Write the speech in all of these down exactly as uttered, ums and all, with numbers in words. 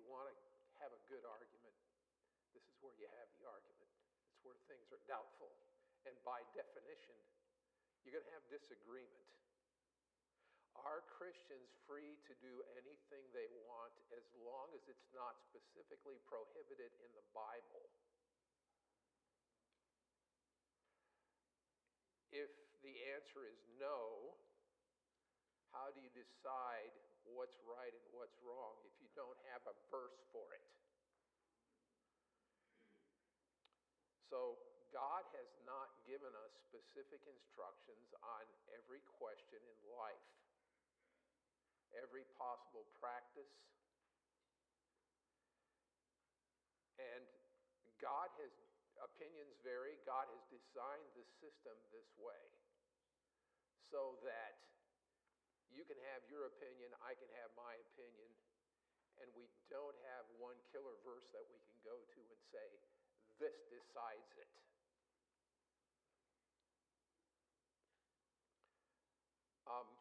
want to have a good argument, this is where you have the argument. It's where things are doubtful. And by definition, you're going to have disagreement. Are Christians free to do anything they want as long as it's not specifically prohibited in the Bible? If the answer is no, how do you decide what's right and what's wrong if you don't have a verse for it? So God has not given us specific instructions on every question in life, every possible practice. And God has, opinions vary, God has designed the system this way so that you can have your opinion, I can have my opinion, and we don't have one killer verse that we can go to and say, this decides it. Um,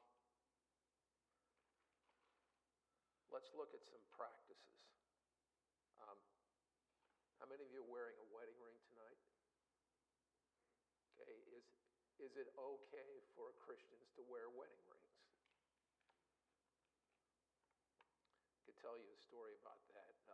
let's look at some practices. Um, how many of you are wearing a wedding ring tonight? Okay, is, is it okay for Christians to wear wedding rings? I could tell you a story about that. Uh,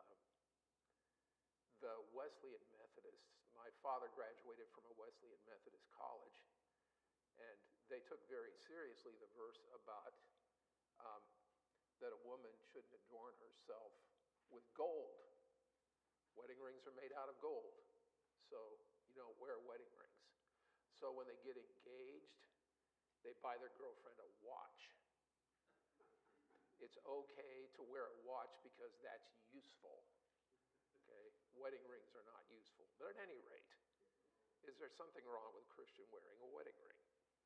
the Wesleyan Methodists, my father graduated from a Wesleyan Methodist college, and they took very seriously the verse about um, that a woman shouldn't adorn herself with gold. Wedding rings are made out of gold, so you don't wear wedding rings. So when they get engaged, they buy their girlfriend a watch. It's okay to wear a watch because that's useful. Okay, wedding rings are not useful. But at any rate, is there something wrong with a Christian wearing a wedding ring?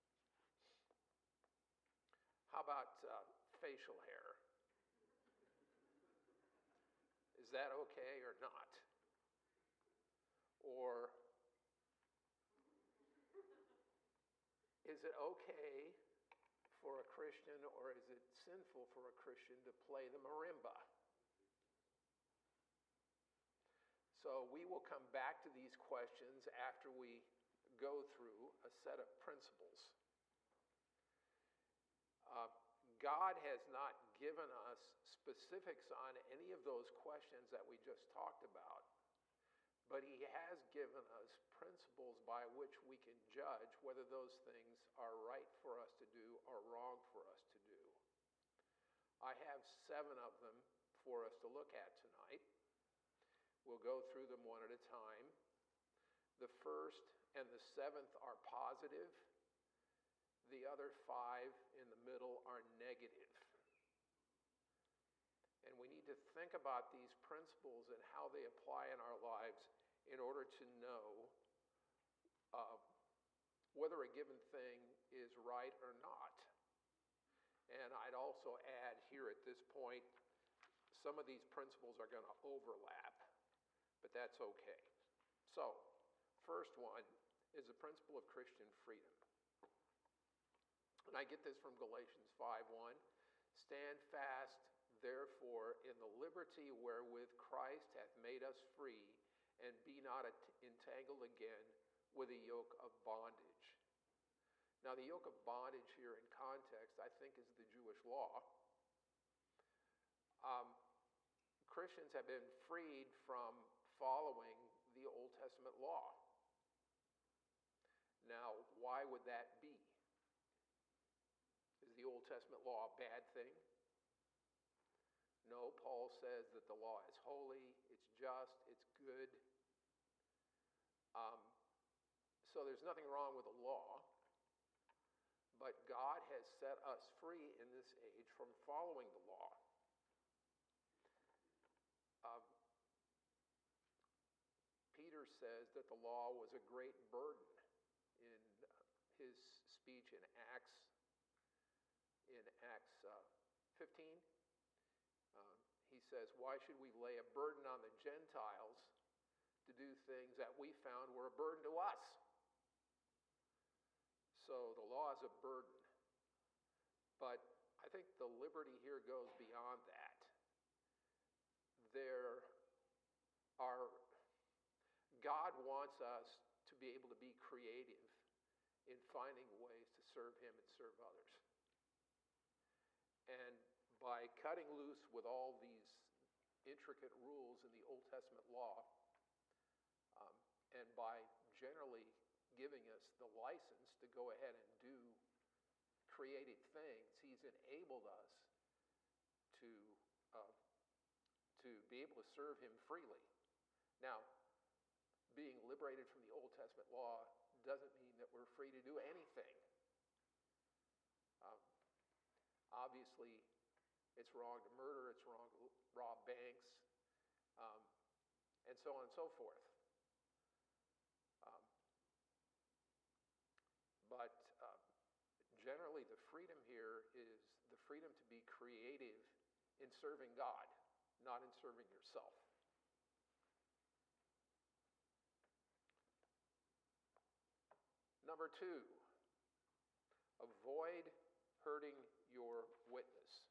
How about uh, facial hair? Is that okay or not? Or is it okay for a Christian, or is it sinful for a Christian to play the marimba? So we will come back to these questions after we go through a set of principles. Uh, God has not given us specifics on any of those questions that we just talked about, but he has given us principles by which we can judge whether those things are right for us to do or wrong for us to do. I have seven of them for us to look at tonight. We'll go through them one at a time. The first and the seventh are positive. The other five in the middle are negative. And we need to think about these principles and how they apply in our lives in order to know uh, whether a given thing is right or not. And I'd also add here at this point, some of these principles are going to overlap, but that's okay. So, first one is the principle of Christian freedom. And I get this from Galatians five one. Stand fast, therefore, in the liberty wherewith Christ hath made us free, and be not entangled again with a yoke of bondage. Now, the yoke of bondage here in context, I think, is the Jewish law. Um, Christians have been freed from following the Old Testament law. Now, why would that be? Is the Old Testament law a bad thing? No, Paul says that the law is holy, it's just, it's good. Um, so there's nothing wrong with the law, but God has set us free in this age from following the law. Um, Peter says that the law was a great burden in his speech in Acts In Acts uh, fifteen, uh, he says, why should we lay a burden on the Gentiles to do things that we found were a burden to us? So the law is a burden. But I think the liberty here goes beyond that. There God wants us to be able to be creative in finding ways to serve him and serve others. And by cutting loose with all these intricate rules in the Old Testament law, um, and by generally giving us the license to go ahead and do creative things, he's enabled us to, uh, to be able to serve him freely. Now, being liberated from the Old Testament law doesn't mean that we're free to do anything. Um, obviously, it's wrong to murder, it's wrong to rob banks, um, and so on and so forth. Um, but uh, generally, the freedom here is the freedom to be creative in serving God, not in serving yourself. Number two, avoid hurting your witness.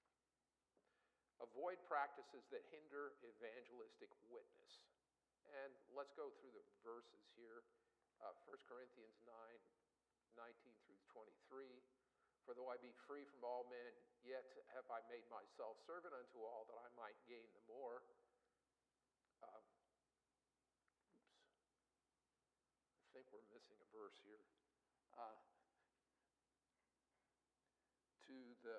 Avoid practices that hinder evangelistic witness. And let's go through the verses here. Uh, First Corinthians nine, nineteen through twenty-three. For though I be free from all men, yet have I made myself servant unto all, that I might gain the more. Um, oops. I think we're missing a verse here. Uh, to the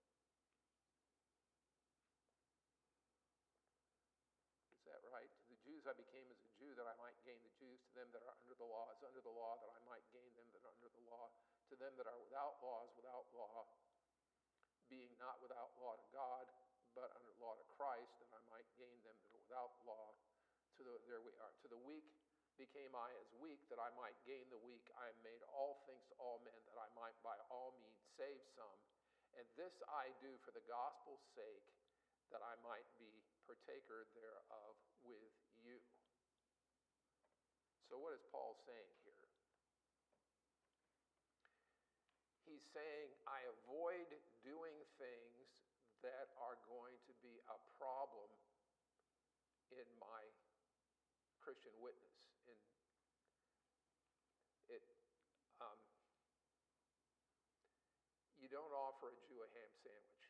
Is that right? To the Jews I became as a Jew, that I might gain the Jews. To them that are under the law as under the law, that I might gain them that are under the law. To them that are without law as without law, being not without law to God, but under law to Christ, that I might gain them that are without law. To the, there we are. To the weak became I as weak, that I might gain the weak. I am made all things to all men, that I might by all means save some. And this I do for the gospel's sake, that I might be partaker thereof with you. So what is Paul saying here? He's saying, I avoid doing things that are going to be a problem in my Christian witness. In it, um, you don't offer a Jew a ham sandwich.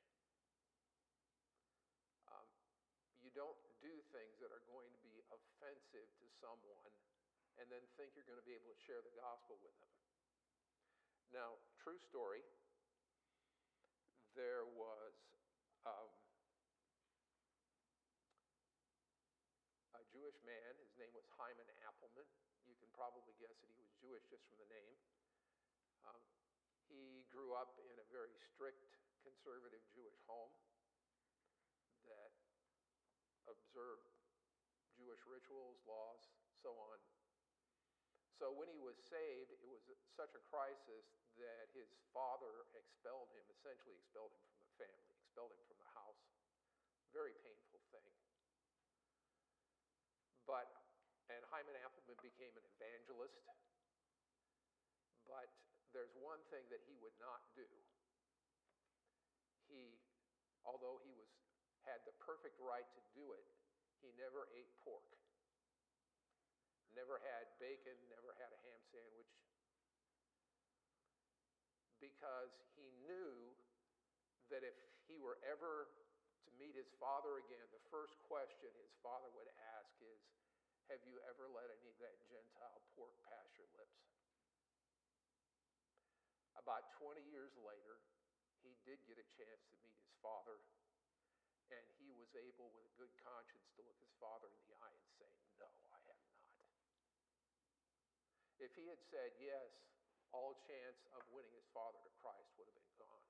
Um, you don't do things that are going to be offensive to someone and then think you're going to be able to share the gospel with them. Now, true story, there was um, a Jewish man. His name was Hyman Appleman. You can probably guess that he was Jewish just from the name. Um, he grew up in a very strict conservative Jewish home that observed Jewish rituals, laws, so on. So when he was saved, it was such a crisis that his father expelled him, essentially expelled him from the family, expelled him from the house. Very painful thing. But, and Hyman Appleman became an evangelist, but there's one thing that he would not do. He, although he was had the perfect right to do it, he never ate pork. Never had bacon, never had a ham sandwich, because he knew that if he were ever to meet his father again, the first question his father would ask is, have you ever let any of that Gentile pork pass your lips? About twenty years later, he did get a chance to meet his father, and he was able, with a good conscience, to look his father in the eye and say, no, I have not. If he had said yes, all chance of winning his father to Christ would have been gone.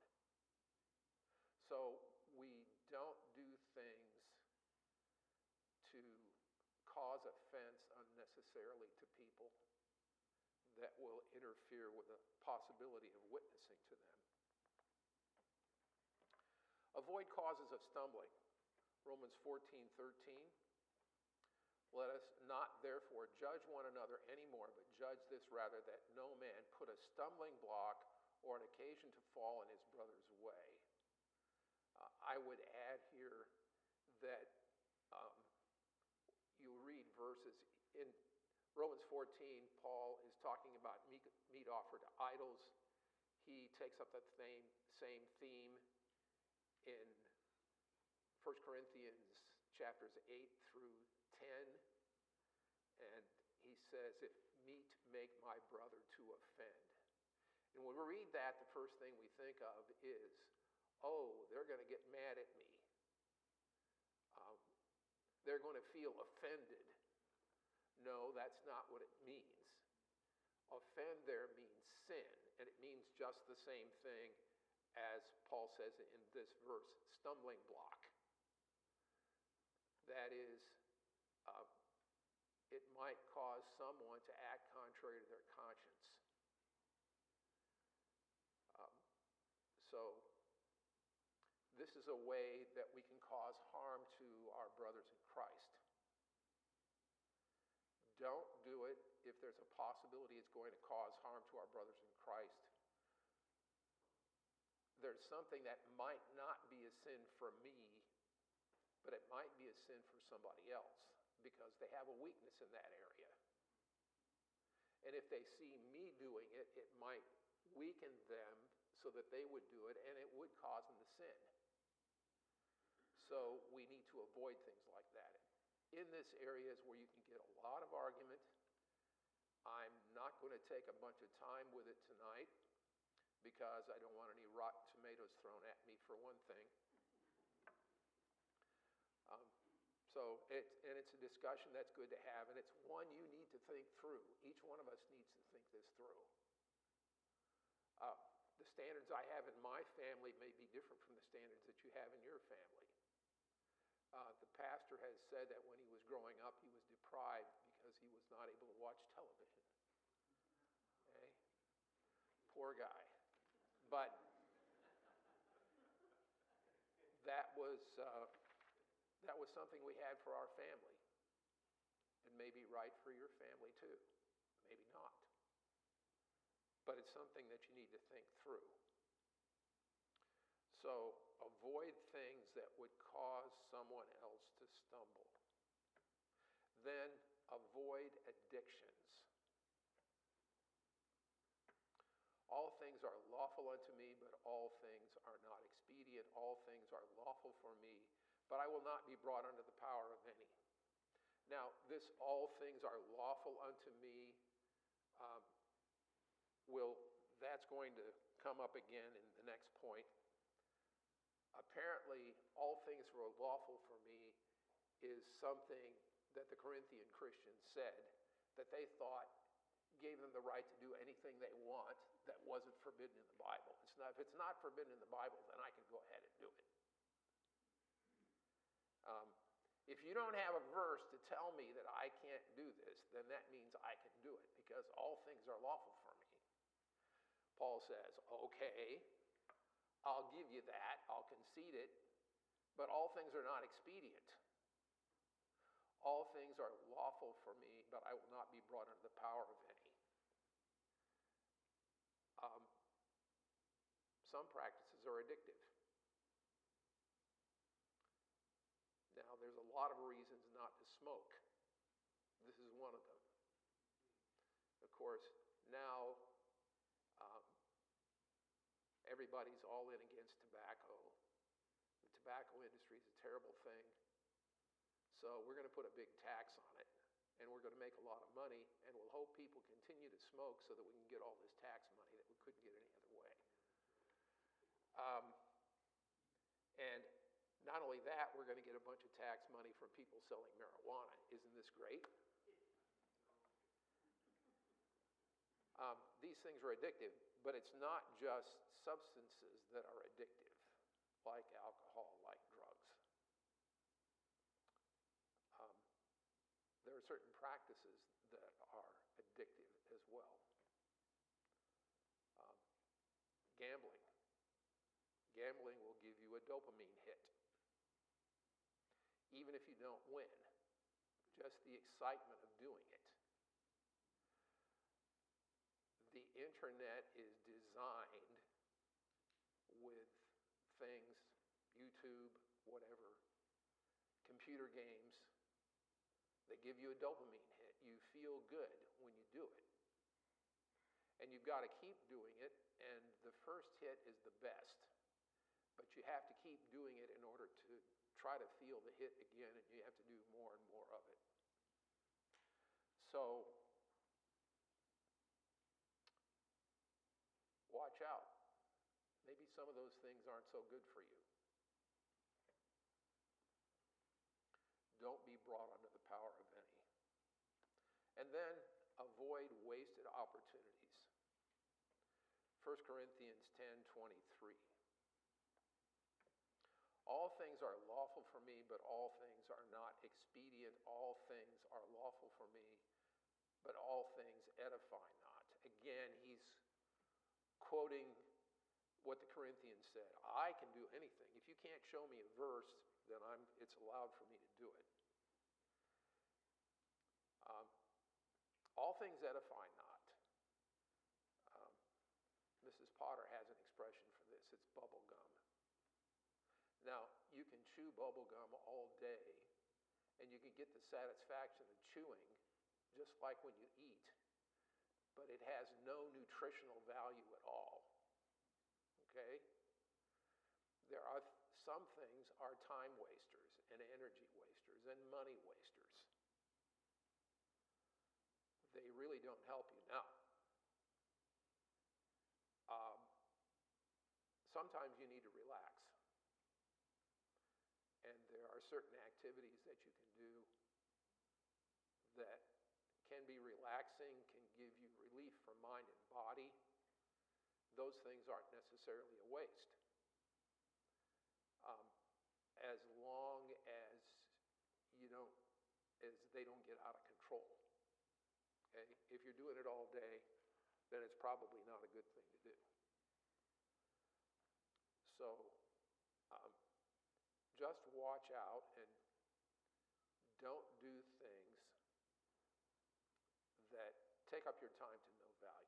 So we don't do things to cause offense unnecessarily to people that will interfere with the possibility of witnessing to them. Avoid causes of stumbling. Romans fourteen thirteen. Let us not therefore judge one another anymore, but judge this rather, that no man put a stumbling block or an occasion to fall in his brother's way. Uh, I would add here that um, you read verses in Romans fourteen, Paul is talking about meat, meat offered to idols. He takes up that same, same theme in First Corinthians chapters eight through ten. And he says, if meat make my brother to offend. And when we read that, the first thing we think of is, oh, they're going to get mad at me. Um, they're going to feel offended. No, that's not what it means. Offend there means sin, and it means just the same thing as Paul says in this verse, stumbling block. That is, uh, it might cause someone to act contrary to their conscience. Um, so, this is a way that we can cause harm to our brothers in Christ. Don't do it if there's a possibility it's going to cause harm to our brothers in Christ. There's something that might not be a sin for me, but it might be a sin for somebody else because they have a weakness in that area. And if they see me doing it, it might weaken them so that they would do it, and it would cause them to sin. So we need to avoid things like that. In this area is where you can get a lot of argument. I'm not going to take a bunch of time with it tonight because I don't want any rotten tomatoes thrown at me, for one thing. Um, so, it, and it's a discussion that's good to have, and it's one you need to think through. Each one of us needs to think this through. Uh, the standards I have in my family may be different from the standards that you have in your family. Uh, the pastor has said that when he was growing up, he was deprived because he was not able to watch television. Okay? Poor guy. But that was, uh, that was something we had for our family. It may be right for your family too. Maybe not. But it's something that you need to think through. So avoid things that would cause someone else to stumble. Then avoid addictions. All things are lawful unto me, but all things are not expedient. All things are lawful for me, but I will not be brought under the power of any. Now, this all things are lawful unto me, um, will that's going to come up again in the next point. Apparently, all things are lawful for me is something that the Corinthian Christians said that they thought gave them the right to do anything they want that wasn't forbidden in the Bible. It's not, if it's not forbidden in the Bible, then I can go ahead and do it. Um, if you don't have a verse to tell me that I can't do this, then that means I can do it because all things are lawful for me. Paul says, okay, I'll give you that, I'll concede it, but all things are not expedient. All things are lawful for me, but I will not be brought under the power of any. Um, some practices are addictive. Now, there's a lot of reasons not to smoke. This is one of them. Of course, now um, everybody's all in against tobacco. The tobacco industry is a terrible thing. So we're going to put a big tax on it, and we're going to make a lot of money, and we'll hope people continue to smoke so that we can get all this tax money that we couldn't get any other way. Um, and not only that, we're going to get a bunch of tax money from people selling marijuana. Isn't this great? Um, these things are addictive, but it's not just substances that are addictive, like alcohol, like drugs. Um, there are certain practices that are addictive as well. Um, gambling. Gambling will give you a dopamine hit. Even if you don't win, just the excitement of doing it. The internet is designed with things, YouTube, whatever, computer games, they give you a dopamine hit. you feel good when you do it. And you've got to keep doing it, and the first hit is the best. But you have to keep doing it in order to try to feel the hit again, and you have to do more and more of it. So, watch out. Maybe some of those things aren't so good for you. Don't be brought under the power of any. And then avoid wasted opportunities. First Corinthians ten twenty-three. All things are lawful for me, but all things are not expedient. All things are lawful for me, but all things edify not. Again, he's quoting what the Corinthians said. I can do anything. If you can't show me a verse, then I'm, it's allowed for me to do it. Um, all things edify not. Um, Missus Potter has an expression for this. It's bubble gum. Now, you can chew bubble gum all day, and you can get the satisfaction of chewing just like when you eat, but it has no nutritional value at all. Okay? There are th- some things are time wasters and energy wasters and money wasters. They really don't help you. Now, um, sometimes you need to relax. And there are certain activities that you can do that can be relaxing, can give you relief from mind and body. Those things aren't necessarily a waste. Um, as long as you don't, as they don't get out of control. Okay? If you're doing it all day, then it's probably not a good thing to do. So, um, just watch out and don't do things that take up your time to no value.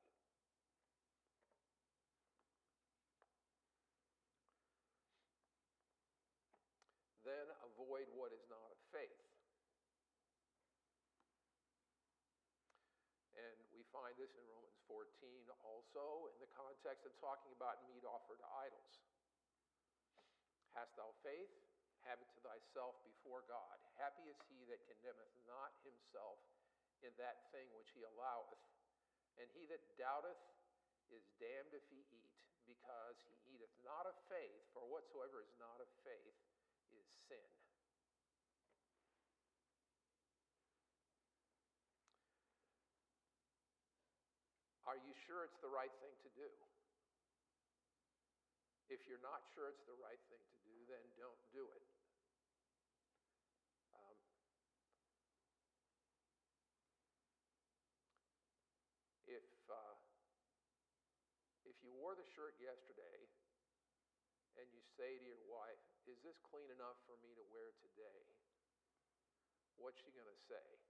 Then avoid what is not of faith. And we find this in Romans fourteen also in the context of talking about meat offered to idols. Hast thou faith? Have it to thyself before God. Happy is he that condemneth not himself in that thing which he alloweth. And he that doubteth is damned if he eat, because he eateth not of faith, for whatsoever is not of faith is sin. Are you sure it's the right thing to do? If you're not sure it's the right thing to do, then don't do it. Um, if uh, if you wore the shirt yesterday and you say to your wife, "Is this clean enough for me to wear today?" What's she going to say?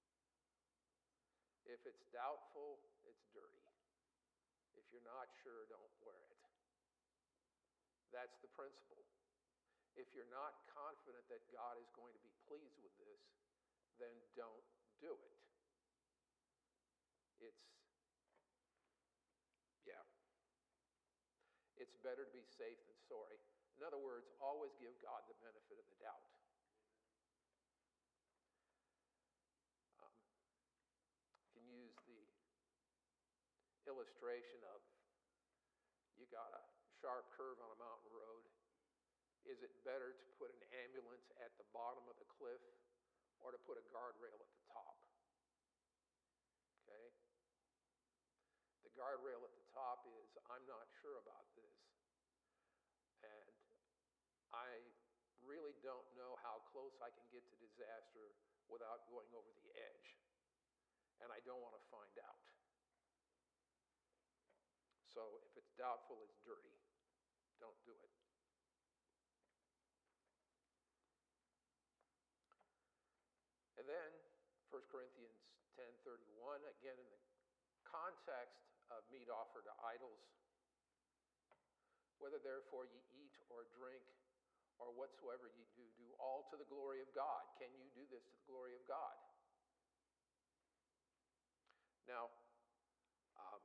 If it's doubtful, it's dirty. If you're not sure, don't wear it. That's the principle. If you're not confident that God is going to be pleased with this, then don't do it. It's, yeah. It's better to be safe than sorry. In other words, always give God the benefit of the doubt. Um, you can use the illustration of you got a sharp curve on a mountain road. Is it better to put an ambulance at the bottom of the cliff or to put a guardrail at the top? Okay? The guardrail at the top is, I'm not sure about this. And I really don't know how close I can get to disaster without going over the edge. And I don't want to find out. So if it's doubtful, it's dirty. Don't do it. And then, First Corinthians ten thirty-one, again in the context of meat offered to idols, whether therefore ye eat or drink or whatsoever ye do, do all to the glory of God. Can you do this to the glory of God? Now, um,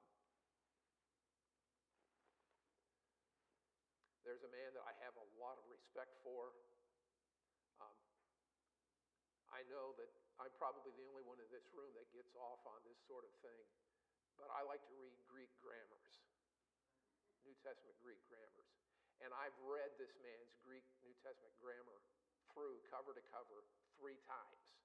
there's a man that I have a lot of respect for. Um, I know that I'm probably the only one in this room that gets off on this sort of thing, but I like to read Greek grammars, New Testament Greek grammars. And I've read this man's Greek New Testament grammar through cover to cover three times.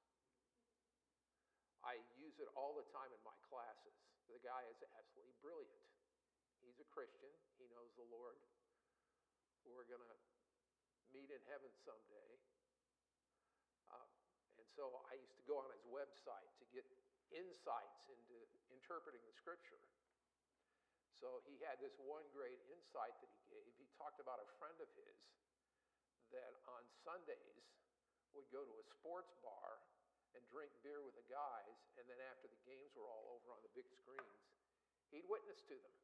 I use it all the time in my classes. The guy is absolutely brilliant. He's a Christian. He knows the Lord. We're going to meet in heaven someday. Uh, and so I used to go on his website to get insights into interpreting the Scripture. So he had this one great insight that he gave. He talked about a friend of his that on Sundays would go to a sports bar and drink beer with the guys, and then after the games were all over on the big screens, he'd witness to them.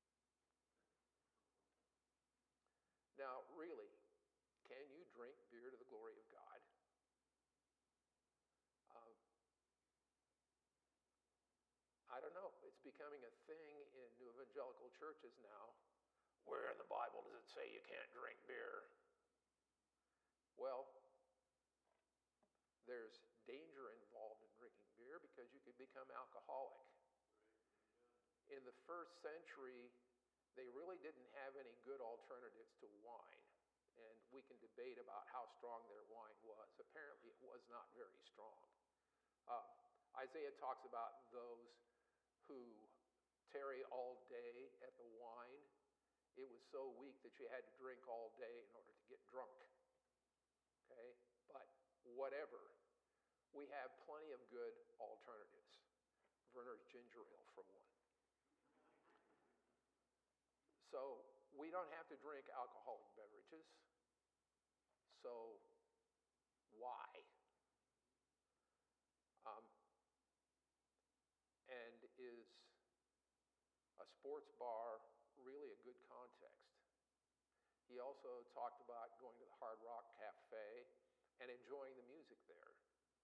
Now, really, can you drink beer to the glory of God? Um, I don't know. It's becoming a thing in new evangelical churches now. Where in the Bible does it say you can't drink beer? Well, there's danger involved in drinking beer because you could become alcoholic. In the first century, they really didn't have any good alternatives to wine. And we can debate about how strong their wine was. Apparently, it was not very strong. Uh, Isaiah talks about those who tarry all day at the wine. It was so weak that you had to drink all day in order to get drunk. Okay? But whatever. We have plenty of good alternatives. Werner's ginger ale, for one. So we don't have to drink alcoholic beverages. So why? Um, and is a sports bar really a good context? He also talked about going to the Hard Rock Cafe and enjoying the music there.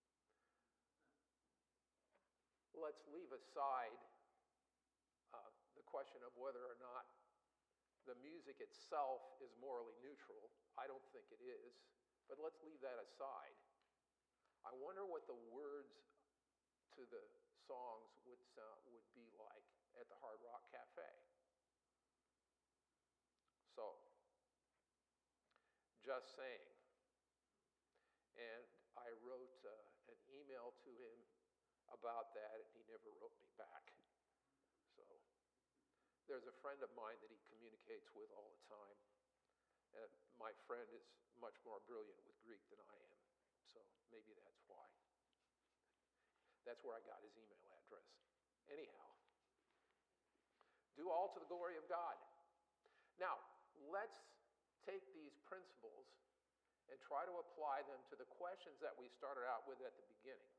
Let's leave aside uh, the question of whether or not the music itself is morally neutral. I don't think it is, but let's leave that aside. I wonder what the words to the songs would sound, would be like at the Hard Rock Cafe. So, just saying. And I wrote uh, an email to him about that, and he never wrote me back. So, there's a friend of mine that he communicates with all the time. And my friend is much more brilliant with Greek than I am. So maybe that's why. That's where I got his email address. Anyhow, do all to the glory of God. Now, let's take these principles and try to apply them to the questions that we started out with at the beginning.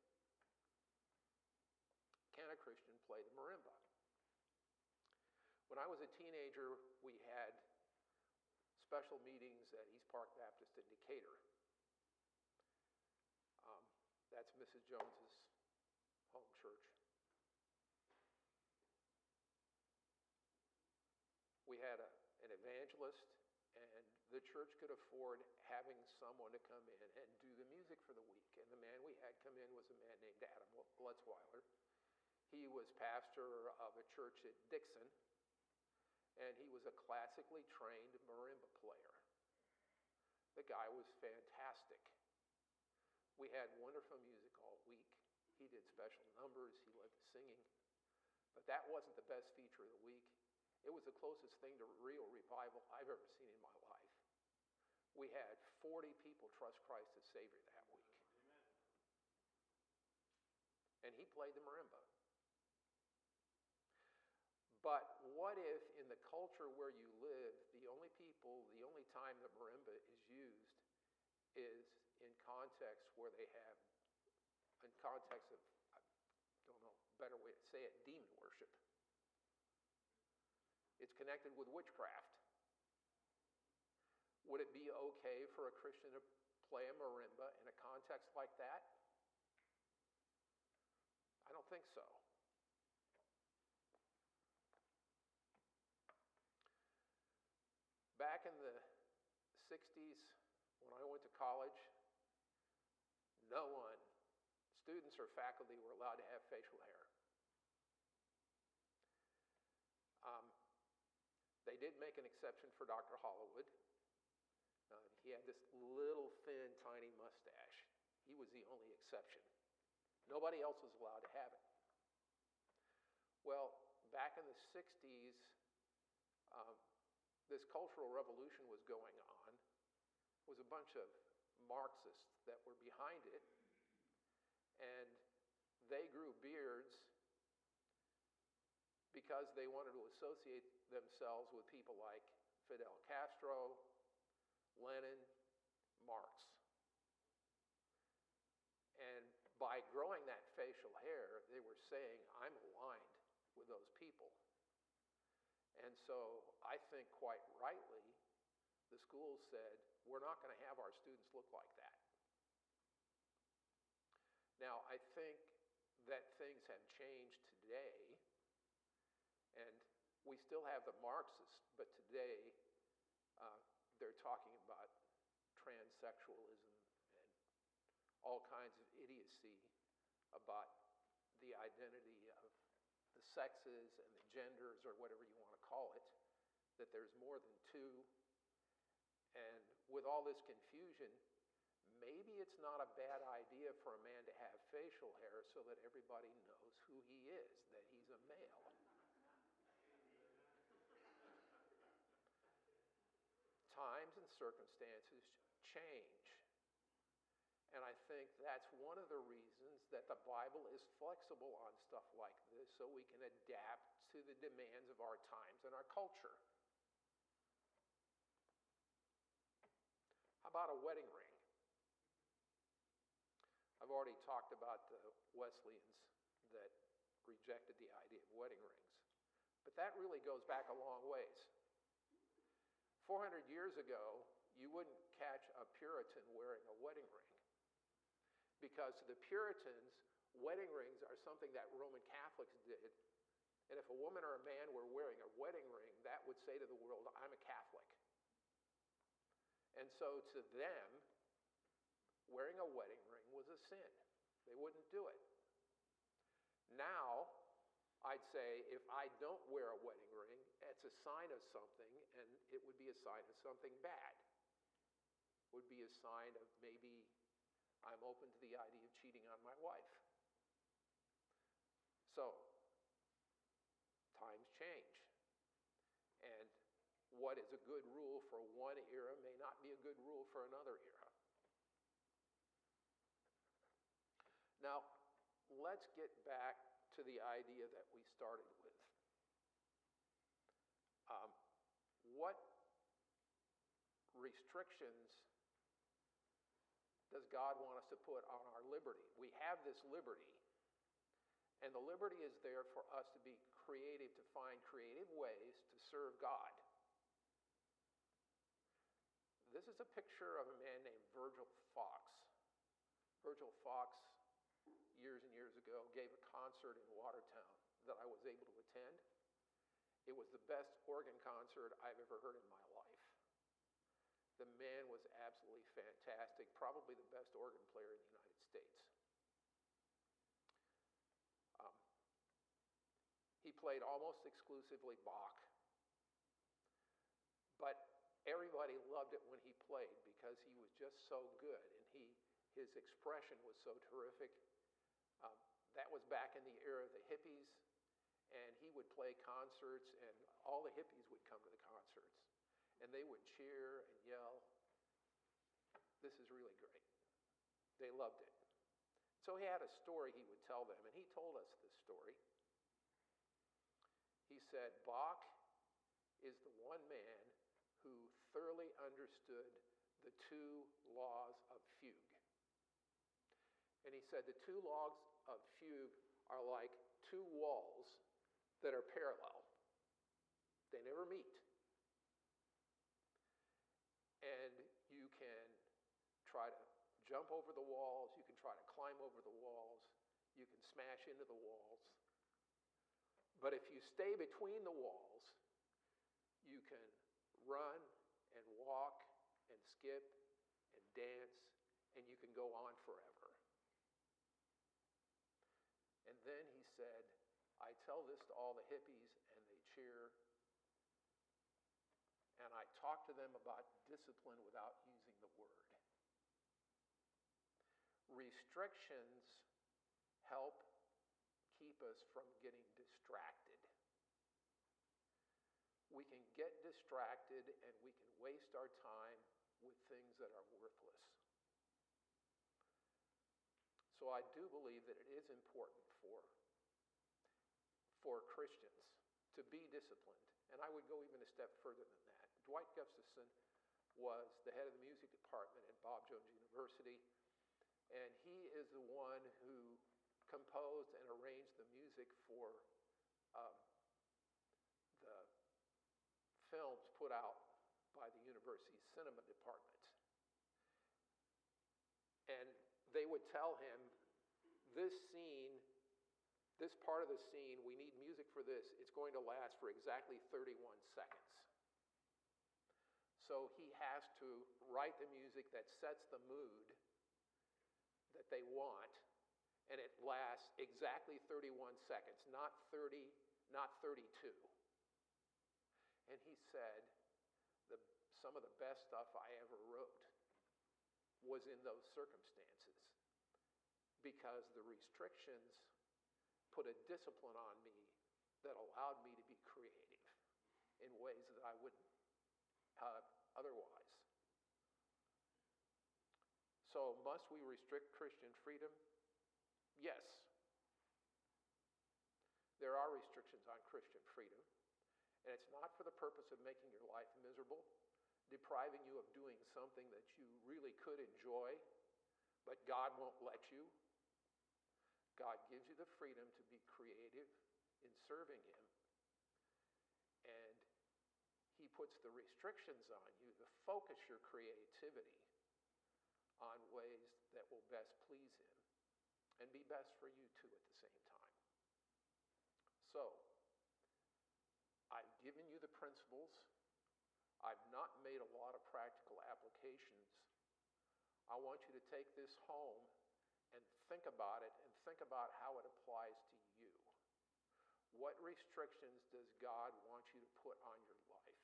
Can a Christian play the marimba? When I was a teenager, we had special meetings at East Park Baptist in Decatur. Um, that's Missus Jones's home church. We had a, an evangelist, and the church could afford having someone to come in and do the music for the week. And the man we had come in was a man named Adam Lutzweiler. He was pastor of a church at Dixon, and he was a classically trained marimba player. The guy was fantastic. We had wonderful music all week. He did special numbers. He led the singing. But that wasn't the best feature of the week. It was the closest thing to real revival I've ever seen in my life. We had forty people trust Christ as Savior that week. Amen. And he played the marimba. But what if in the culture where you live, the only people, the only time the marimba is used is in context where they have, in context of, I don't know, better way to say it, demon worship. It's connected with witchcraft. Would it be okay for a Christian to play a marimba in a context like that? I don't think so. back in the sixties, when I went to college, no one, students or faculty, were allowed to have facial hair. Um, they did make an exception for Doctor Hollywood. Uh, he had this little, thin, tiny mustache. He was the only exception. Nobody else was allowed to have it. Well, back in the sixties, um, this cultural revolution was going on. It was a bunch of Marxists that were behind it, and they grew beards because they wanted to associate themselves with people like Fidel Castro, Lenin, Marx. And by growing that facial hair, they were saying, I'm aligned with those people. And so I think quite rightly, the schools said, we're not going to have our students look like that. Now, I think that things have changed today, and we still have the Marxists, but today uh, they're talking about transsexualism and all kinds of idiocy about the identity of the sexes and the genders, or whatever you want to call it, that there's more than two. And with all this confusion, maybe it's not a bad idea for a man to have facial hair so that everybody knows who he is, that he's a male. Times and circumstances change. And I think that's one of the reasons that the Bible is flexible on stuff like this, so we can adapt to the demands of our times and our culture. How about a wedding ring? I've already talked about the Wesleyans that rejected the idea of wedding rings. But that really goes back a long ways. four hundred years ago, you wouldn't catch a Puritan wearing a wedding ring, because to the Puritans, wedding rings are something that Roman Catholics did. And if a woman or a man were wearing a wedding ring, that would say to the world, I'm a Catholic. And so to them, wearing a wedding ring was a sin. They wouldn't do it. Now, I'd say if I don't wear a wedding ring, it's a sign of something, and it would be a sign of something bad. It would be a sign of maybe I'm open to the idea of cheating on my wife. So, times change. And what is a good rule for one era may not be a good rule for another era. Now, let's get back to the idea that we started with. Um, what restrictions does God want us to put on our liberty? We have this liberty, and the liberty is there for us to be creative, to find creative ways to serve God. This is a picture of a man named Virgil Fox. Virgil Fox, years and years ago, gave a concert in Watertown that I was able to attend. It was the best organ concert I've ever heard in my life. The man was absolutely fantastic, probably the best organ player in the United States. Um, he played almost exclusively Bach, but everybody loved it when he played because he was just so good, and he, his expression was so terrific. Um, that was back in the era of the hippies, and he would play concerts, and all the hippies would come to the concerts, and they would cheer and yell. This is really great. They loved it. So he had a story he would tell them, and he told us this story. He said, Bach is the one man who thoroughly understood the two laws of fugue. And he said the two laws of fugue are like two walls that are parallel. They never meet. And you can try to jump over the walls, you can try to climb over the walls, you can smash into the walls. But if you stay between the walls, you can run and walk and skip and dance, and you can go on forever. And then he said, I tell this to all the hippies, and they cheer. And I talk to them about discipline without using the word. Restrictions help keep us from getting distracted. We can get distracted and we can waste our time with things that are worthless. So I do believe that it is important for, for Christians to be disciplined. And I would go even a step further than that. Dwight Gustafson was the head of the music department at Bob Jones University, and he is the one who composed and arranged the music for um, the films put out by the university's cinema department. And they would tell him, this scene, this part of the scene, we need music for this. It's going to last for exactly thirty-one seconds. So he has to write the music that sets the mood that they want, and it lasts exactly thirty-one seconds, not thirty, not thirty-two. And he said, the, some of the best stuff I ever wrote was in those circumstances, because the restrictions put a discipline on me that allowed me to be creative in ways that I wouldn't have otherwise. So must we restrict Christian freedom? Yes. There are restrictions on Christian freedom, and it's not for the purpose of making your life miserable, depriving you of doing something that you really could enjoy, but God won't let you. God gives you the freedom to be creative in serving Him, and He puts the restrictions on you to focus your creativity on ways that will best please Him and be best for you too at the same time. So, I've given you the principles. I've not made a lot of practical applications. I want you to take this home and think about it, and think about how it applies to you. What restrictions does God want you to put on your life?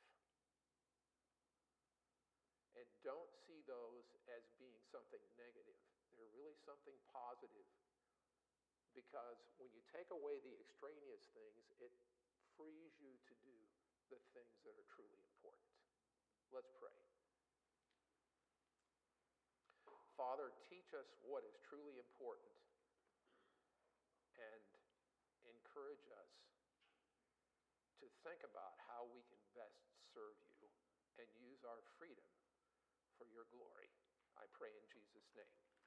And don't see those as being something negative. They're really something positive, because when you take away the extraneous things, it frees you to do the things that are truly important. Let's pray. Father, teach us what is truly important, and encourage us to think about how we can best serve you and use our freedom for your glory. I pray in Jesus' name.